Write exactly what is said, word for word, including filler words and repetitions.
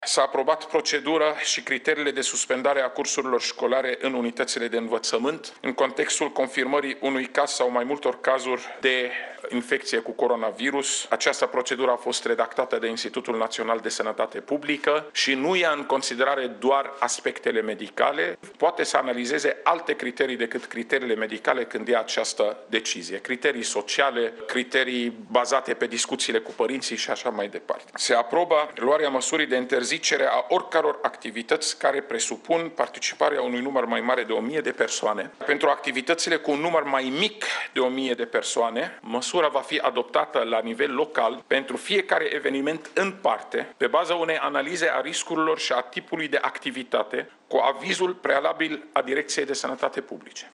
S-a aprobat procedura și criteriile de suspendare a cursurilor școlare în unitățile de învățământ, în contextul confirmării unui caz sau mai multor cazuri de infecție cu coronavirus. Această procedură a fost redactată de Institutul Național de Sănătate Publică și nu ia în considerare doar aspectele medicale, poate să analizeze alte criterii decât criteriile medicale când ia această decizie. Criterii sociale, criterii bazate pe discuțiile cu părinții și așa mai departe. Se aprobă luarea măsurii de interzicere a oricăror activități care presupun participarea unui număr mai mare de o mie de persoane. Pentru activitățile cu un număr mai mic de o mie de persoane, măsura va fi adoptată la nivel local pentru fiecare eveniment în parte, pe baza unei analize a riscurilor și a tipului de activitate, cu avizul prealabil a Direcției de Sănătate Publice.